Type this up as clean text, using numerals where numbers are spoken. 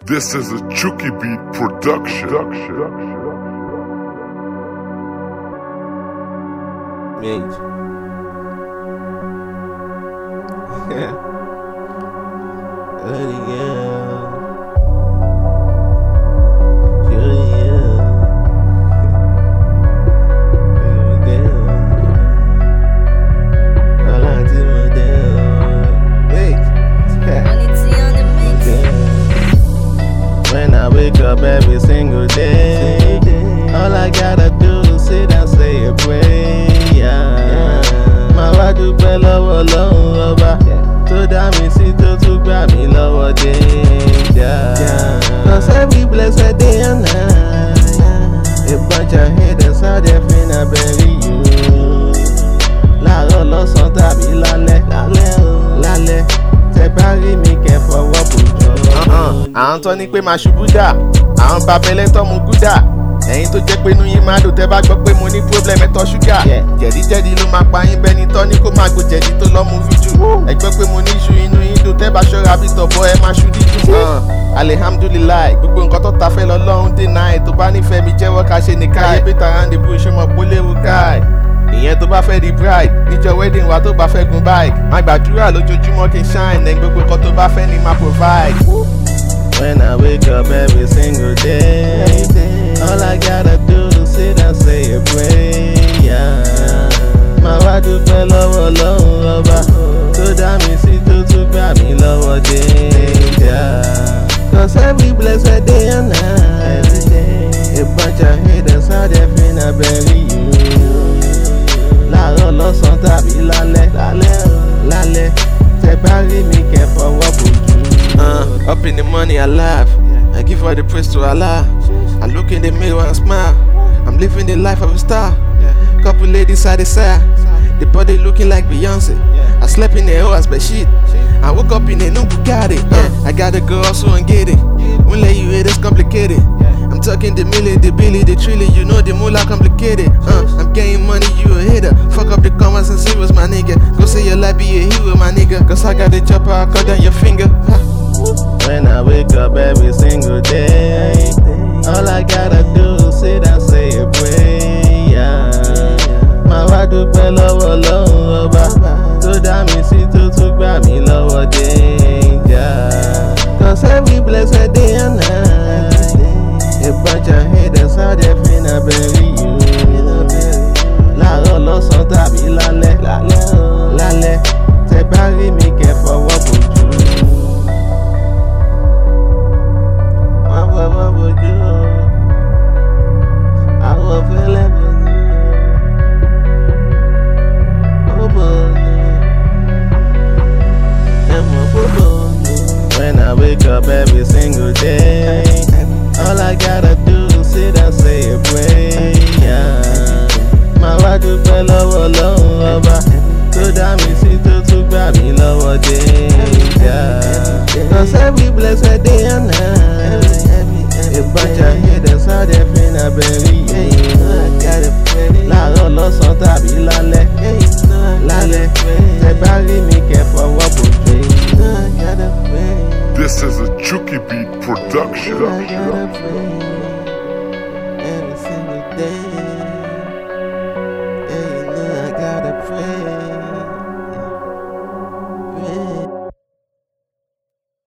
This is a Chucky Beat production. Mate. When I wake up every single day, all I gotta do is sit and say a prayer. Máa wá dúpẹ́ lọ́wọ́ Ọlọ́run ọba tó dá mi sí tó tún gbà mí lọ́wọ́ danger. Cause every blessed day and night, a bunch of haters out there finna bury you. Láàárọ̀ lọ́sàn-án tàbí lálẹ́ tẹ bá rí mi kẹ́ fọwọ́ bójú. Àwọn tó ní pé máa ṣubú dà, àwọn babẹ́lẹ́ tó mu gúdà. Ẹ̀yin tó jẹ́ pé inú yín máa dùn tẹ́ bá gbọ́ pé mo ní problem ẹ̀tọ́ ṣúgà. Jẹ̀díjẹ̀dí ló máa pa yín bẹ́ni tọ́ ní kó máa gbó jẹ̀dí tó lọ́ mu fíjù. Ẹ gbọ́ pé mo ní iṣu inú yín dùn tẹ́ bá ṣọ́ra bí tọ̀bọ̀ ẹ máa ṣu dídùn. Alihamdulilayi, gbogbo nǹkan tó ta fẹ́ lọ́lọ́run deny. Tó bá nífẹ̀ẹ́ mi jẹ́wọ́ ká ṣe ní káì. Ayé bíta round the bush mọ̀ póléwu káì. Ìyẹn tó bá fẹ́ di bride, níjọ́ wedding wa tó bá fẹ́ gun bike. Má gbàdúrà lójoojúmọ́ kí n shine, ẹ̀ gbogbo nǹkan tó bá fẹ́ ni máa provide. When I wake up every single day, all I gotta do is sit and say a prayer. Máa wá dúpẹ́ lọ́wọ́ Ọlọ́run ọba tó dá mi sí tó tún gbà mí lọ́wọ́ danger. Cause every blessed day and night, a bunch of haters out there finna bury you. Láàárọ̀ lọ́sàn-án tàbí lálẹ́ tẹ bá rí mi kẹ́ fọwọ́ bójú. Up in the money I laugh, I give all the praise to Allah. I look in the mirror and smile, I'm living the life of a star. Couple ladies side to side, the body looking like Beyonce. I slept in the house but shit, I woke up in a new Bugatti. I gotta go also and get it, won't let you hear this complicated. I'm talking the million, the billion, the trillion, you know the moolah complicated. I'm getting money, you a hater. Fuck up the comments and zeros, my nigga. Go say your life be a hero, my nigga. Cause I got the chopper, I cut down your finger. When I wake up every single day, all I gotta do is sit and say a prayer. Máa wá dúpẹ́ lọ́wọ́ Ọlọ́run ọba tó dá mi sí tó tún gbà mí lọ́wọ́ danger. Cause every blessed day and night, a bunch of haters out there finna bury you. Láàárọ̀ lọ́sàn-án tàbí lálẹ́ tẹ bá rí mi kẹ́ fọwọ́ bójú. When I wake up every single day, all I gotta do is sit and say a prayer. Máa wá dúpẹ́ lọ́wọ́ Ọlọ́run ọba tó dá mi sí tó tún gbà mí lọ́wọ́ danger. Cause every blessed day and night, a bunch of haters out there finna bury you. Láàárọ̀ lọ́sàn-án tàbí lálẹ́ tẹ bá rí mi kẹ́ fọwọ́ bójú. This is a Chucky Beat production. Every single day.